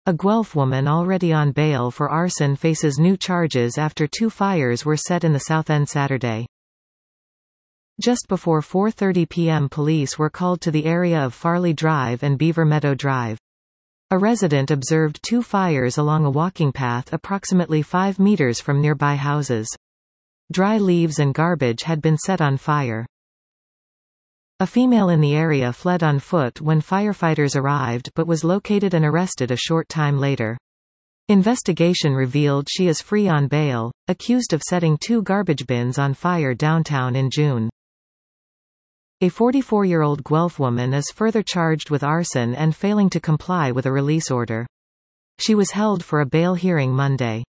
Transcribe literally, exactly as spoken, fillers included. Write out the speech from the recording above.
A Guelph woman already on bail for arson faces new charges after two fires were set in the Southend Saturday. Just before four thirty p m police were called to the area of Farley Drive and Beaver Meadow Drive. A resident observed two fires along a walking path approximately five meters from nearby houses. Dry leaves and garbage had been set on fire. A female in the area fled on foot when firefighters arrived but was located and arrested a short time later. Investigation revealed she is free on bail, accused of setting two garbage bins on fire downtown in June. A forty-four-year-old Guelph woman is further charged with arson and failing to comply with a release order. She was held for a bail hearing Monday.